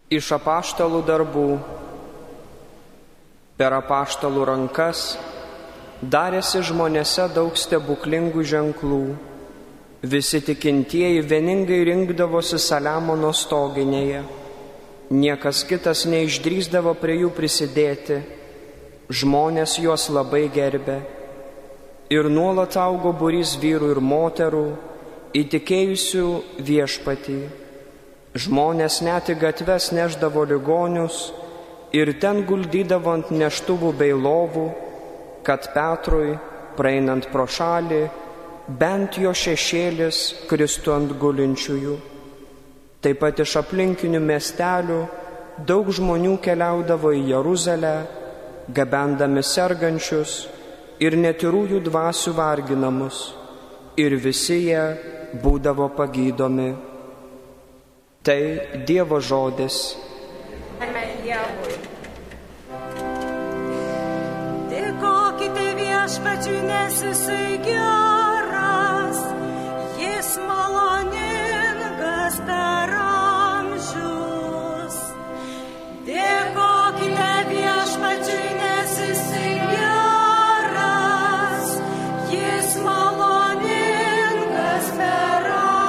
Iš apaštalų darbų. Per apaštalų rankas darėsi žmonėse daug stebuklingų ženklų. Visi tikintieji vieningai rinkdavosi Saliamono stoginėje. Niekas kitas neišdrįsdavo prie jų prisidėti. Žmonės juos labai gerbė. Ir nuolat augo būrys vyrų ir moterų, įtikėjusių Viešpatį. Žmonės net į gatves neždavo ligonius ir ten guldydavo ant neštuvų bei lovų, kad Petrui, praeinant pro šalį, bent jo šešėlis kristų ant gulinčiųjų. Taip pat iš aplinkinių miestelių daug žmonių keliaudavo į Jeruzalę, gabendami sergančius ir netyrųjų dvasių varginamus, ir visi jie būdavo pagydomi. Tai Dievo žodis. Amen Dievui. Dėkokite Viešpačiui, nes Jisai geras, Jis maloningas per amžius. Dėkokite Viešpačiui, nes Jisai geras, Jis maloningas per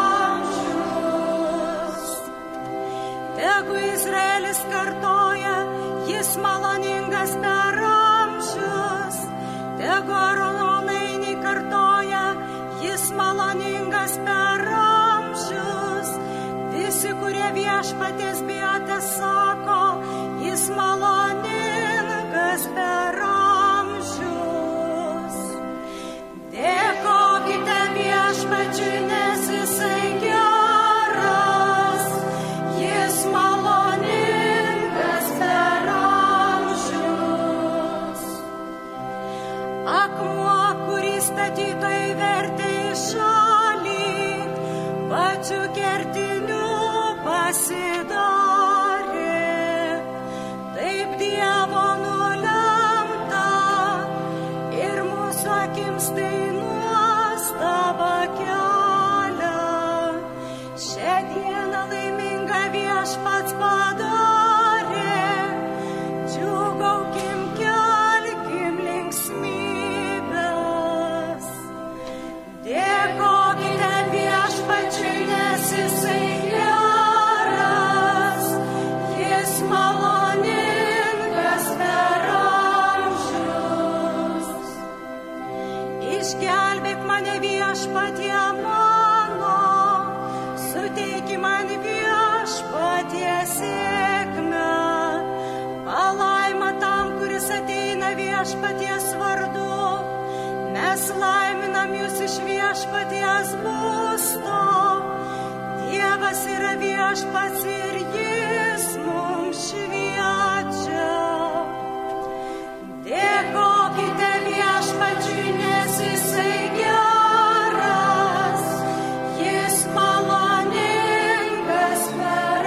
amžius. Tegu Izraelis kartoja, Jis maloningas per amžius. Tegu Aronai kartoja, Jis maloningas per amžius. Visi, kurie Viešpaties bijote, sako, Jis maloningas per amžius. Dėkokite Viešpačiui, nes Jisai geras, Jis maloningas per amžius. Akmuo, kurį statytojai vertė į šalį, pačiu kertiniu pasidarė. Taip Dievo nulemta ir mūsų akims tai nuostaba kelia. Šią dieną laimingą Viešpats padarė, džiūgaukim, kelkim linksmybes. Dėkokite Viešpačiui, nes Jisai geras, Jis maloningas per amžius. Išgelbėk mane Viešpatie mano, suteiki man Viešpatie sėkmę. Palaima tam, kuris ateina Viešpaties vardu. Mes laiminam jūs iš Viešpaties būsto. Dievas yra Viešpats ir Jis mums šviečia. Dėkokite Viešpačiui, nes Jisai geras, Jis maloningas per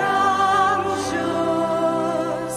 amžius.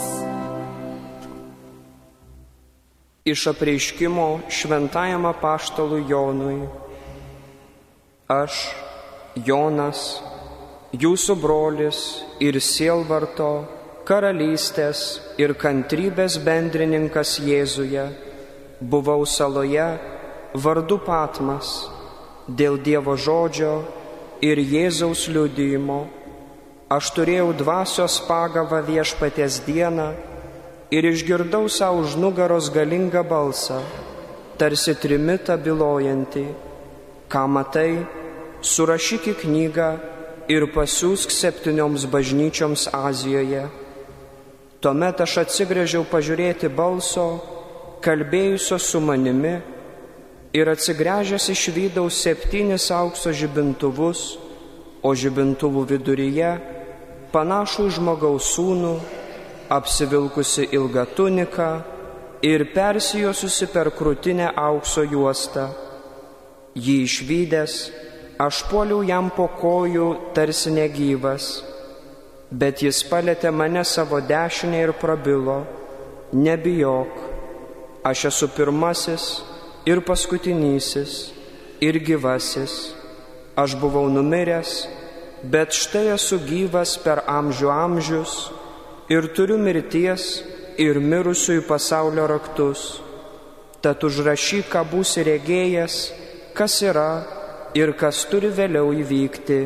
Iš apreiškimo šventajam apaštalui Jonui. Aš, Jonas, jūsų brolis ir sielvarto, karalystės ir kantrybės bendrininkas Jėzuje, buvau saloje vardu Patmas dėl Dievo žodžio ir Jėzaus liudijimo. Aš turėjau dvasios pagavą Viešpaties dieną ir išgirdau savo už nugaros galingą balsą, tarsi trimitą bylojantį: ką matai, surašyk į knygą ir pasiųsk 7 bažnyčioms Azijoje. Tuomet aš atsigręžiau pažiūrėti balso, kalbėjusio su manimi, ir atsigręžęs išvydau 7 aukso žibintuvus, o žibintuvų viduryje panašų į žmogaus sūnų, apsivilkusi ilgą tuniką ir persijosusi per krūtinę aukso juostą. Jį išvydęs, aš puoliau jam po kojų tarsi negyvas, bet jis palietė mane savo dešinę ir prabilo: nebijok, aš esu pirmasis ir paskutinysis ir gyvasis. Aš buvau numiręs, bet štai esu gyvas per amžių amžius ir turiu mirties ir mirusiųjų pasaulio raktus. Tad užrašyk, ką būsi regėjęs, kas yra ir kas turi vėliau įvykti.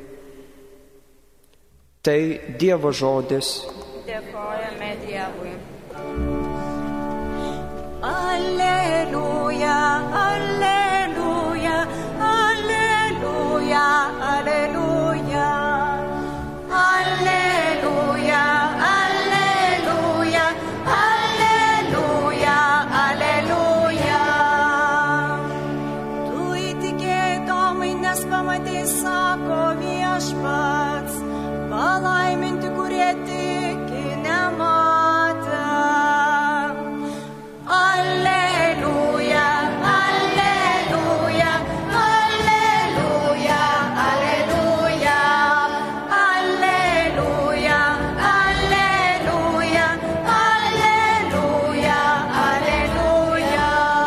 Tai Dievo žodis. Dėkojame Dievui. Alleluja, alleluja, alleluja, alleluja. Alleluja, alleluja, alleluja, alleluja. Tu įtikėjai Tomai, nes pamatei, sako Viešpats, palaiminti, kurie tiki nematę. Alleluja, alleluja, alleluja, alleluja. Alleluja, alleluja, alleluja, alleluja.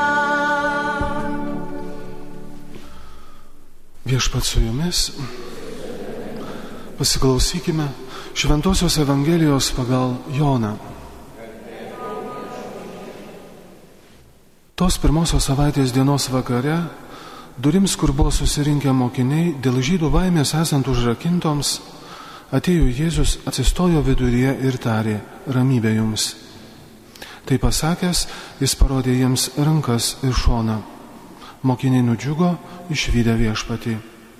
Viešpats su jumis. Pasiklausykime Šventosios Evangelijos pagal Joną. Tos pirmosios savaitės dienos vakare, durims, kur buvo susirinkę mokiniai, dėl žydų baimės esant užrakintoms, atėjo Jėzus, atsistojo viduryje ir tarė: ramybė jums. Tai pasakęs, jis parodė jiems rankas ir šoną. Mokiniai nudžiugo, išvydę Viešpatį.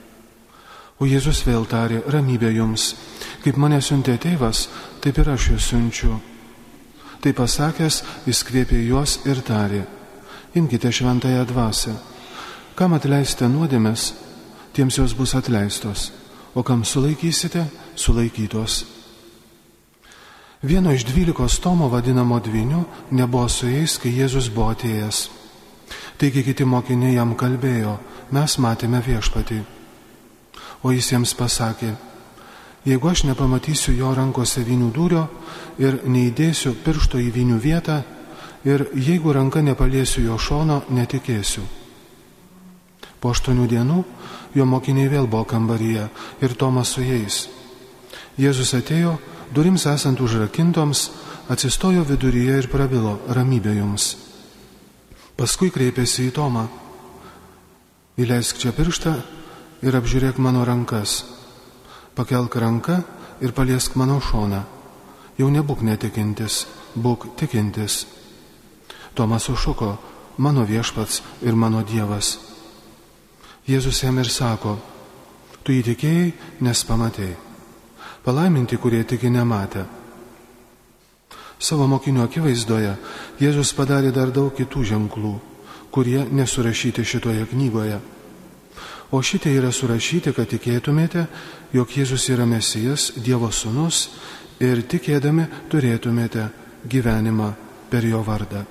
O Jėzus vėl tarė: ramybė jums. Kaip mane siuntė tėvas, taip ir aš jūs siunčiu. Tai pasakęs, jis kvėpė juos ir tarė: imkite šventąją dvasią. Kam atleisite nuodėmes, tiems jos bus atleistos, o kam sulaikysite, sulaikytos. Vieno iš 12 Tomo, vadinamo Dvyniu, nebuvo su jais, kai Jėzus buvo atėjęs. Taigi kiti mokiniai jam kalbėjo: mes matėme Viešpatį. O jis jiems pasakė: jeigu aš nepamatysiu jo rankose vynių dūrio ir neįdėsiu piršto į vynių vietą, ir jeigu ranka nepaliesiu jo šono, netikėsiu. Po 8 dienų jo mokiniai vėl buvo kambaryje ir Tomas su jais. Jėzus atėjo, durims esant užrakintoms, atsistojo viduryje ir prabilo: ramybė jums. Paskui kreipėsi į Tomą: įleisk čia pirštą ir apžiūrėk mano rankas. Pakelk ranką ir paliesk mano šoną. Jau nebūk netikintis, būk tikintis. Tomas sušuko: mano Viešpats ir mano Dievas. Jėzus jam ir sako: tu įtikėjai, nes pamatei. Palaiminti, kurie tiki nematę. Savo mokinių akivaizdoje Jėzus padarė dar daug kitų ženklų, kurie nesurašyti šitoje knygoje. O šitie yra surašyti, kad tikėtumėte, jog Jėzus yra Mesijas, Dievo sūnus, ir tikėdami turėtumėte gyvenimą per jo vardą.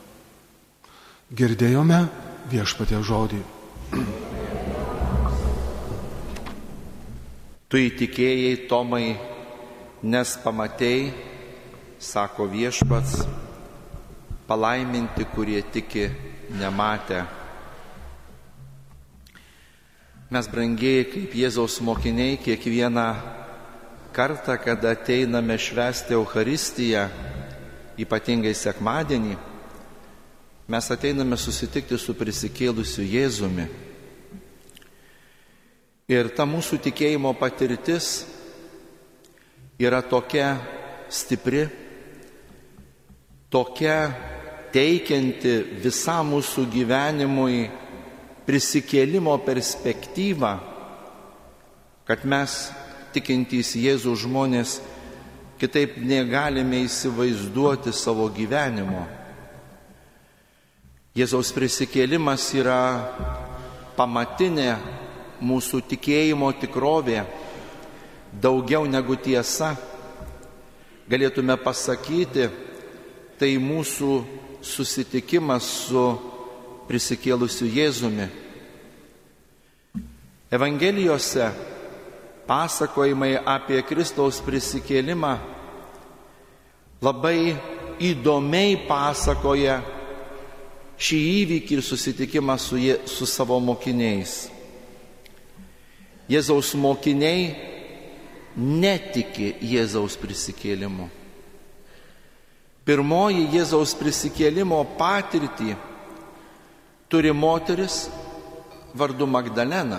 Girdėjome Viešpaties žodį. Tu įtikėjai, Tomai, nes pamatei, sako Viešpats, palaiminti, kurie tiki nematę. Mes, brangieji, kaip Jėzaus mokiniai, kiekvieną kartą, kada ateiname švęsti Eucharistiją, ypatingai sekmadienį, mes ateiname susitikti su prisikėlusiu Jėzumi. Ir ta mūsų tikėjimo patirtis yra tokia stipri, tokia teikianti visam mūsų gyvenimui prisikėlimo perspektyvą, kad mes, tikintys Jėzų žmonės, kitaip negalime įsivaizduoti savo gyvenimo. Jėzaus prisikėlimas yra pamatinė mūsų tikėjimo tikrovė, daugiau negu tiesa. Galėtume pasakyti, tai mūsų susitikimas su prisikėlusiu Jėzumi. Evangelijose pasakojimai apie Kristaus prisikėlimą labai įdomiai pasakoja šį įvykį ir susitikimą su savo mokiniais. Jėzaus mokiniai netiki Jėzaus prisikėlimu. Pirmoji Jėzaus prisikėlimo patirtį turi moteris vardu Magdalena.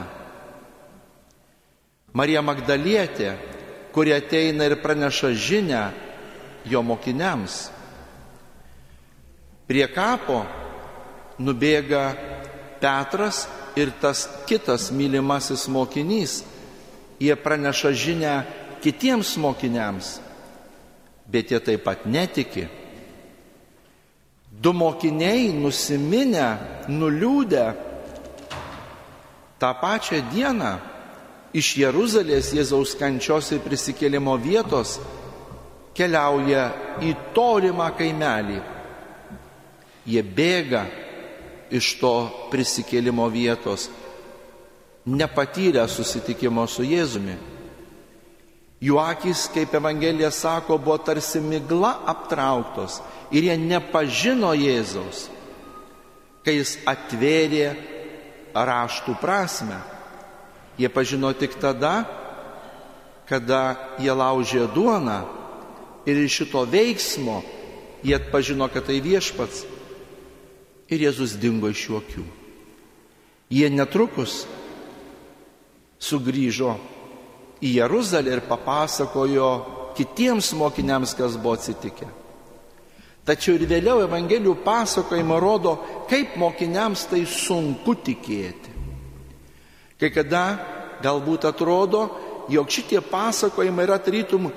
Marija Magdalietė, kuri ateina ir praneša žinią jo mokiniams. Prie kapo nubėga Petras ir tas kitas mylimasis mokinys. Jie praneša žinią kitiems mokiniams, bet jie taip pat netiki. Du mokiniai nusiminę, nuliūdę, tą pačią dieną iš Jeruzalės Jėzaus kančios ir prisikėlimo vietos keliauja į tolimą kaimelį. Jie bėga iš to prisikėlimo vietos, nepatyrę susitikimo su Jėzumi. Jų akys, kaip Evangelija sako, buvo tarsi migla aptrauktos ir jie nepažino Jėzaus, kai jis atvėrė raštų prasme. Jie pažino tik tada, kada jie laužė duoną ir iš šito veiksmo jie atpažino, kad tai viešpats ir Jėzus dingo iš jų akių. Jie netrukus sugrįžo į Jeruzalę ir papasakojo kitiems mokiniams, kas buvo atsitikę. Tačiau ir vėliau Evangelijų pasakojimai rodo, kaip mokiniams tai sunku tikėti. Kai kada galbūt atrodo, jog šitie pasakojimai yra tarytum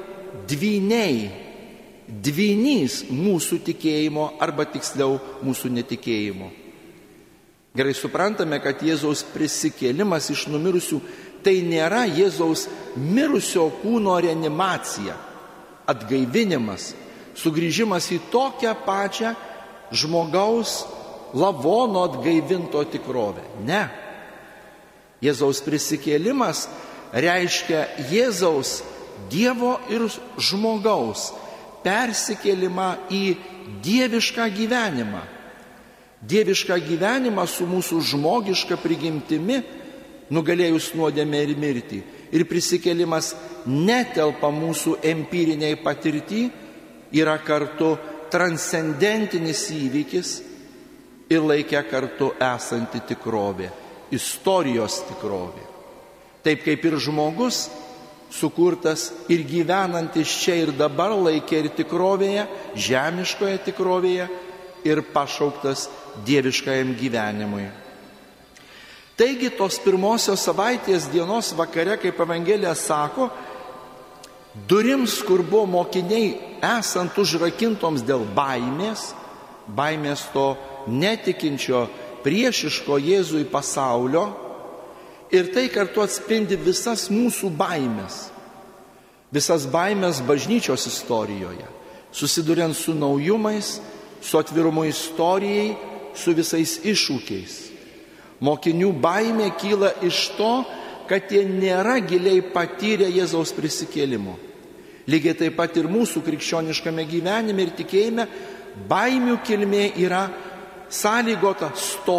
dvynys mūsų tikėjimo arba tiksliau mūsų netikėjimo. Gerai suprantame, kad Jėzaus prisikėlimas iš numirusių tai nėra Jėzaus mirusio kūno reanimacija, atgaivinimas, sugrįžimas į tokią pačią žmogaus lavono atgaivinto tikrovę. Ne. Jėzaus prisikėlimas reiškia Jėzaus Dievo ir žmogaus persikėlimą į dievišką gyvenimą. Dievišką gyvenimą su mūsų žmogiška prigimtimi, nugalėjus nuodėmę ir mirtį. Ir prisikėlimas netelpa mūsų empiriniai patirtį, yra kartu transcendentinis įvykis ir laikė kartu esanti tikrovė, istorijos tikrovė. Taip kaip ir žmogus, sukurtas ir gyvenantis čia ir dabar laikė ir tikrovėje, žemiškoje tikrovėje ir pašauktas dieviškajam gyvenimui. Taigi tos pirmosios savaitės dienos vakare, kaip Evangelija sako, durims, kur buvo mokiniai esant užrakintoms dėl baimės to netikinčio, priešiško Jėzui pasaulio, ir tai kartu atspindi visas mūsų baimės, visas baimės bažnyčios istorijoje, susiduriant su naujumais, su atvirumu istorijai, su visais iššūkiais. Mokinių baimė kyla iš to, kad jie nėra giliai patyrę Jėzaus prisikėlimo. Lygiai taip pat ir mūsų krikščioniškame gyvenime ir tikėjime baimių kilmė yra sąlygota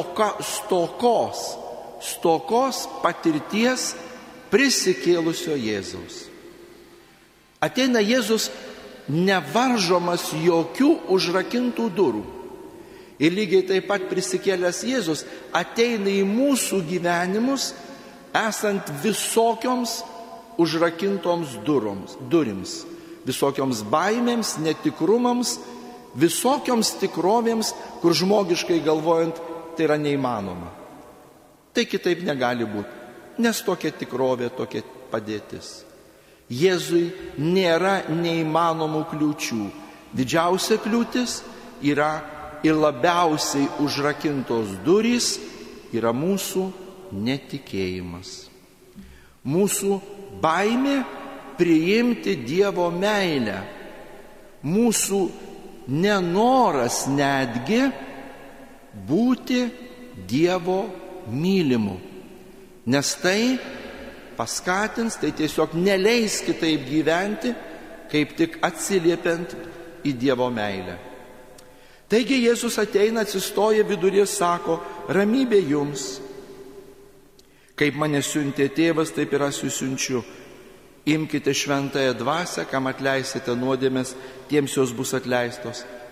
stokos patirties prisikėlusio Jėzaus. Ateina Jėzus nevaržomas jokių užrakintų durų. Ir lygiai taip pat prisikėlęs Jėzus ateina į mūsų gyvenimus, esant visokioms užrakintoms durims, visokioms baimėms, netikrumams, visokioms tikrovėms, kur žmogiškai galvojant tai yra neįmanoma. Tai kitaip negali būti, nes tokia tikrovė, tokia padėtis. Jėzui nėra neįmanomų kliūčių. Didžiausia kliūtis yra ir labiausiai užrakintos durys yra mūsų netikėjimas. Mūsų baimė priimti Dievo meilę. Mūsų nenoras netgi būti Dievo mylimu. Nes tai paskatins, tai tiesiog neleis kitaip gyventi, kaip tik atsiliepiant į Dievo meilę. Taigi Jėzus ateina, atsistoja viduryje, sako, ramybė jums. Kaip mane siuntė tėvas, taip ir aš jūs siunčiu. Imkite šventąją dvasią, kam atleisite nuodėmes, tiems jos bus atleistos.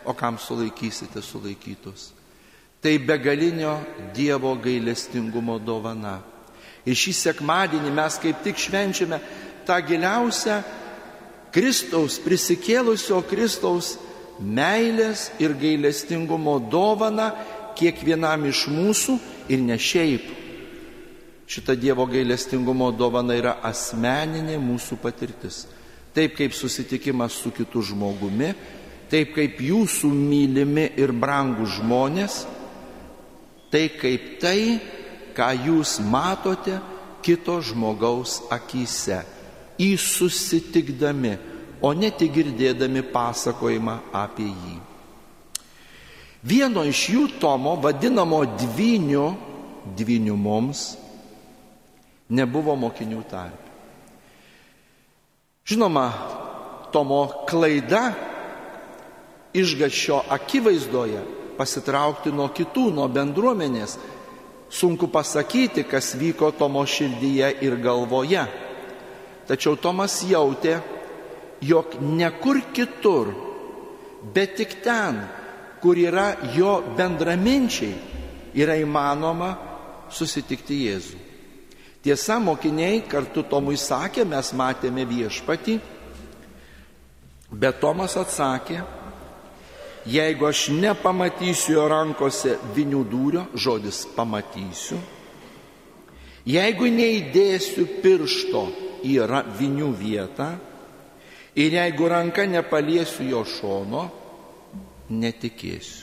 o kam sulaikysite sulaikytus. Tai begalinio Dievo gailestingumo dovana. Ir šį sekmadienį mes kaip tik švenčiame tą giliausią Kristaus, prisikėlusio Kristaus meilės ir gailestingumo dovana kiekvienam iš mūsų ir ne šiaip. Šita Dievo gailestingumo dovana yra asmeninė mūsų patirtis. Taip kaip susitikimas su kitu žmogumi, taip kaip jūsų mylimi ir brangūs žmonės, tai kaip tai, ką jūs matote kito žmogaus akyse, jį susitikdami, o ne tik girdėdami pasakojimą apie jį. Vieno iš jų Tomo, vadinamo dvyniu mums, nebuvo mokinių tarpe. Žinoma, Tomo klaida išgąsčio akivaizdoje pasitraukti nuo kitų, nuo bendruomenės. Sunku pasakyti, kas vyko Tomo širdyje ir galvoje. Tačiau Tomas jautė, jog ne kur kitur, bet tik ten, kur yra jo bendraminčiai, yra įmanoma susitikti Jėzų. Tiesa, mokiniai kartu Tomui sakė, mes matėme viešpatį, bet Tomas atsakė, jeigu aš nepamatysiu jo rankose vinių dūrio, žodis pamatysiu, jeigu neįdėsiu piršto į vinių vietą ir jeigu ranka nepaliesiu jo šono, netikėsiu.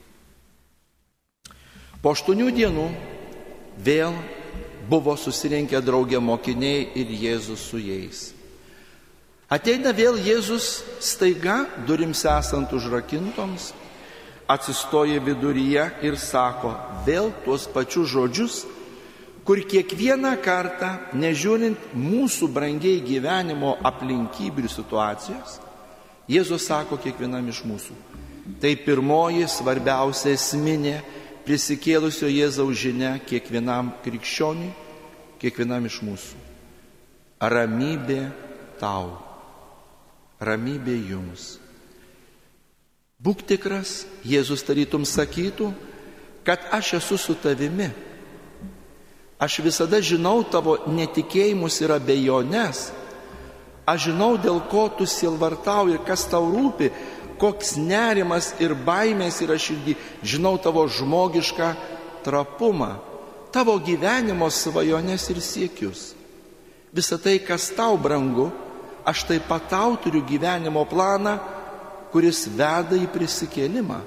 Po 8 dienų vėl buvo susirinkę draugė mokiniai ir Jėzus su jais. Ateina vėl Jėzus staiga, durims esant užrakintoms, atsistoja viduryje ir sako vėl tuos pačius žodžius, kur kiekvieną kartą, nežiūrint mūsų brangiai gyvenimo aplinkybių ir situacijos, Jėzus sako kiekvienam iš mūsų. Tai pirmoji, svarbiausia esminė prisikėlusio Jėzaus žinia kiekvienam krikščioniui, kiekvienam iš mūsų. Ramybė tau. Ramybė jums. Būk tikras, Jėzus tarytum sakytų, kad aš esu su tavimi. Aš visada žinau tavo netikėjimus ir abejones. Aš žinau, dėl ko tu sielvartauji ir kas tau rūpi, koks nerimas ir baimės yra širdį. Žinau tavo žmogišką trapumą, tavo gyvenimo svajones ir siekius. Visą tai, kas tau brangu, aš taip pat tau turiu gyvenimo planą, kuris veda į prisikėlimą.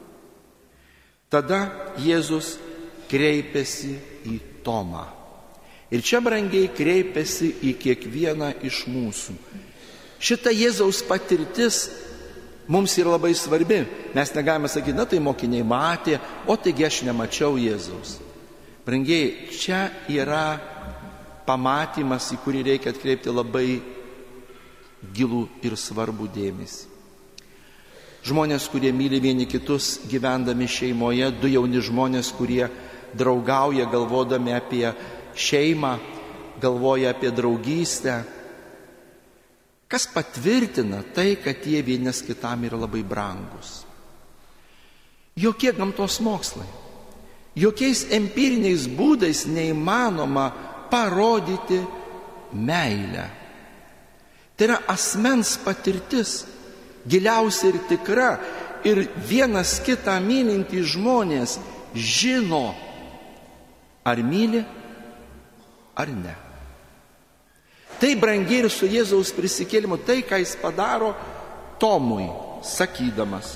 Tada Jėzus kreipėsi į Tomą. Ir čia brangiai kreipėsi į kiekvieną iš mūsų. Šita Jėzaus patirtis mums yra labai svarbi. Mes negalime sakyti, na tai mokiniai matė, o taigi aš nemačiau Jėzaus. Brangiai, čia yra pamatymas, į kurį reikia atkreipti labai gilų ir svarbų dėmesį. Žmonės, kurie myli vieni kitus gyvendami šeimoje, 2 jauni žmonės, kurie draugauja galvodami apie šeimą, galvoja apie draugystę. Kas patvirtina tai, kad jie vienas kitam yra labai brangus? Jokie gamtos mokslai, jokiais empiriniais būdais neįmanoma parodyti meilę. Tai yra asmens patirtis, giliausia ir tikra, ir vienas kitą mylintys žmonės žino, ar myli, ar ne. Tai brangiai ir su Jėzaus prisikėlimu, tai, ką jis padaro Tomui, sakydamas,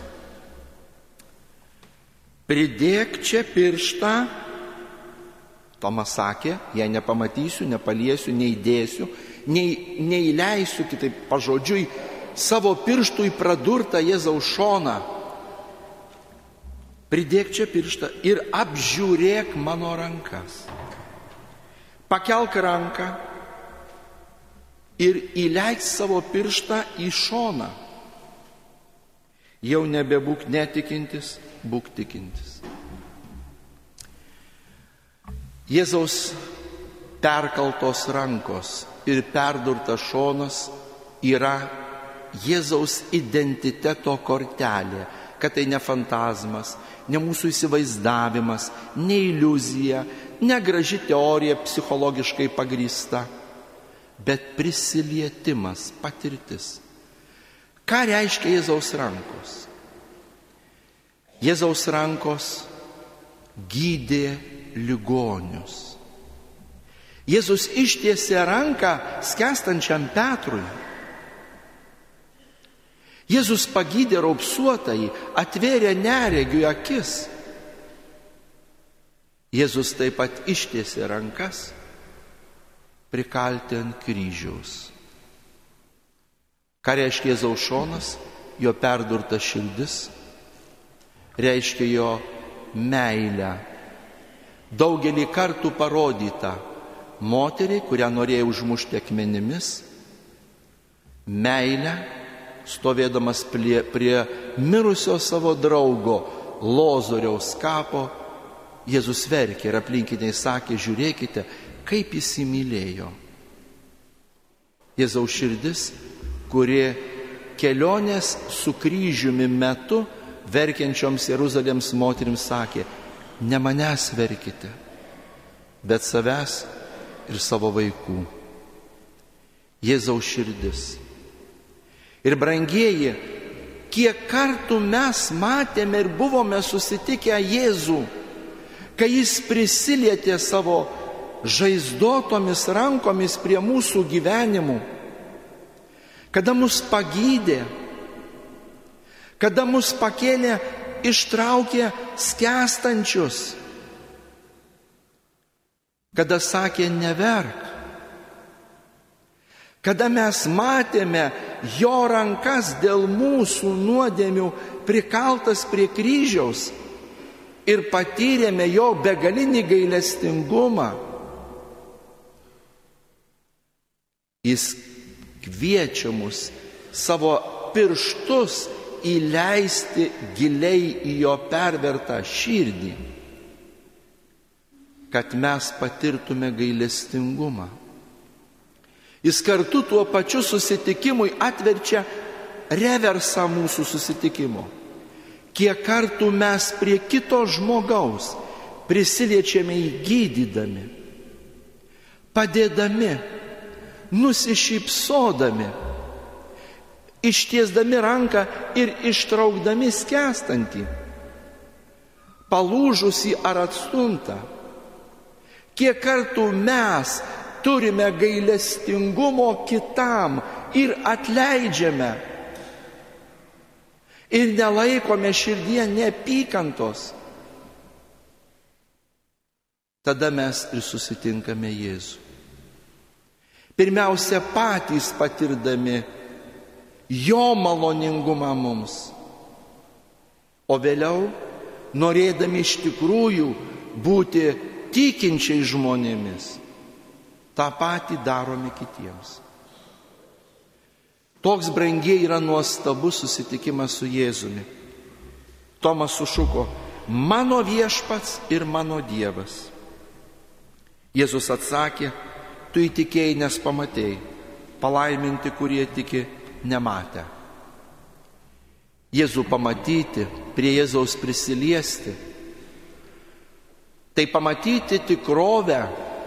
pridėk čia pirštą. Tomas sakė, jei nepamatysiu, nepaliesiu, neįdėsiu, neįleisiu, kitaip pažodžiui, savo pirštų į pradurtą Jėzaus šoną. Pridėk čia pirštą ir apžiūrėk mano rankas. Pakelk ranką ir įleik savo pirštą į šoną. Jau nebebūk netikintis, būk tikintis. Jėzaus perkaltos rankos ir perdurtas šonas yra Jėzaus identiteto kortelė. kad tai ne fantazmas, ne mūsų įsivaizdavimas, ne iliuzija, ne graži teorija psichologiškai pagrįsta, bet prisilietimas, patirtis. Ką reiškia Jėzaus rankos? Jėzaus rankos gydė ligonius. Jėzus ištiesė ranką skęstančiam Petrui. Jėzus pagydė raupsuotąjį, atvėrė neregiui akis. Jėzus taip pat ištiesė rankas prikalti ant kryžiaus. Ką reiškia Jėzaus šonas? Jo perdurta širdis, reiškia jo meilę. Daugelį kartų parodyta moteriai, kurią norėjo užmušti akmenimis, meilę, stovėdamas prie mirusio savo draugo Lozoriaus kapo, Jėzus verkė ir aplinkiniai sakė, žiūrėkite, kaip jis įmylėjo. Jėzaus širdis, kuri kelionės su kryžiumi metu verkiančioms Jeruzalėms moterims sakė, ne manęs verkite, bet savęs ir savo vaikų. Jėzaus širdis. Ir brangieji, kiek kartų mes matėme ir buvome susitikę Jėzų, kai jis prisilietė savo žaizdotomis rankomis prie mūsų gyvenimų, kada mus pagydė, kada mus pakėlė, ištraukė skęstančius, kada sakė neverk, kada mes matėme jo rankas dėl mūsų nuodėmių prikaltas prie kryžiaus ir patyrėme jo begalinį gailestingumą. Jis kviečia mus savo pirštus įleisti giliai į jo pervertą širdį, kad mes patirtume gailestingumą. Jis kartu tuo pačiu susitikimui atverčia reversą mūsų susitikimo. Kiek kartų mes prie kito žmogaus prisiliečiame įgydydami, padėdami, nusišypsodami, ištiesdami ranką ir ištraukdami skęstantį, palūžusį ar atstumtą. Kiek kartų mes turime gailestingumo kitam ir atleidžiame ir nelaikome širdyje neapykantos, tada mes ir susitinkame Jėzų. Pirmiausia, patys patirdami jo maloningumą mums, o vėliau norėdami iš tikrųjų būti tikinčiais žmonėmis, tą patį darome kitiems. Toks, brangiai, yra nuostabus susitikimas su Jėzumi. Tomas sušuko, mano viešpats ir mano Dievas. Jėzus atsakė, tu įtikėjai, nes pamatėjai, palaiminti, kurie tiki, nematę. Jėzų pamatyti, prie Jėzaus prisiliesti, tai pamatyti tikrovę,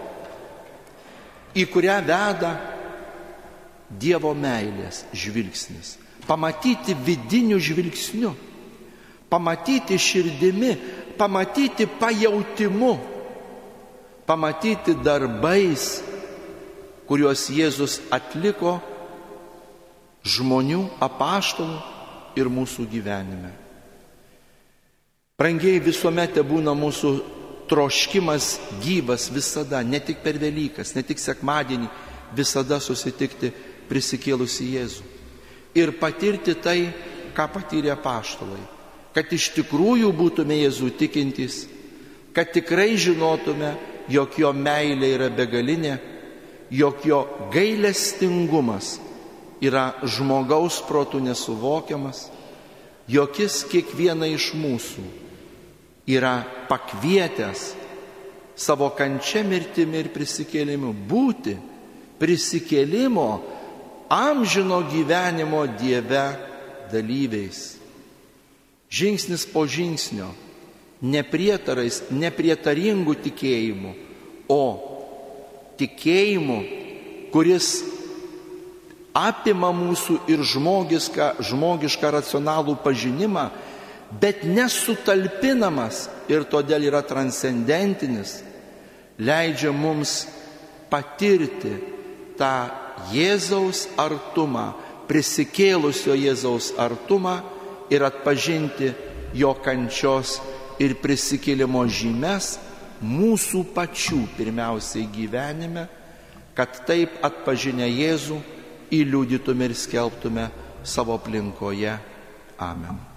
į kurią veda Dievo meilės žvilgsnis. Pamatyti vidiniu žvilgsniu, pamatyti širdimi, pamatyti pajautimu, pamatyti darbais, kuriuos Jėzus atliko žmonių, apaštalų ir mūsų gyvenime. Brangiai, visuomet būna mūsų troškimas gyvas visada, ne tik per Velykas, ne tik sekmadienį, visada susitikti prisikėlusi Jėzų. Ir patirti tai, ką patyrė apaštalai. Kad iš tikrųjų būtume Jėzų tikintys, kad tikrai žinotume, jog jo meilė yra begalinė, jog jo gailestingumas yra žmogaus protų nesuvokiamas, jog jis kiekvieną iš mūsų yra pakvietęs savo kančia, mirtimi ir prisikėlimu būti prisikėlimo amžino gyvenimo Dieve dalyviais. žingsnis po žingsnio, neprietarais, neprietaringų tikėjimų, o tikėjimu, kuris apima mūsų ir žmogišką racionalų pažinimą, bet nesutalpinamas ir todėl yra transcendentinis, leidžia mums patirti tą Jėzaus artumą, prisikėlusio Jėzaus artumą ir atpažinti jo kančios ir prisikėlimo žymes mūsų pačių pirmiausiai gyvenime, kad taip atpažinę Jėzų įliudytume ir skelbtume savo aplinkoje. Amen.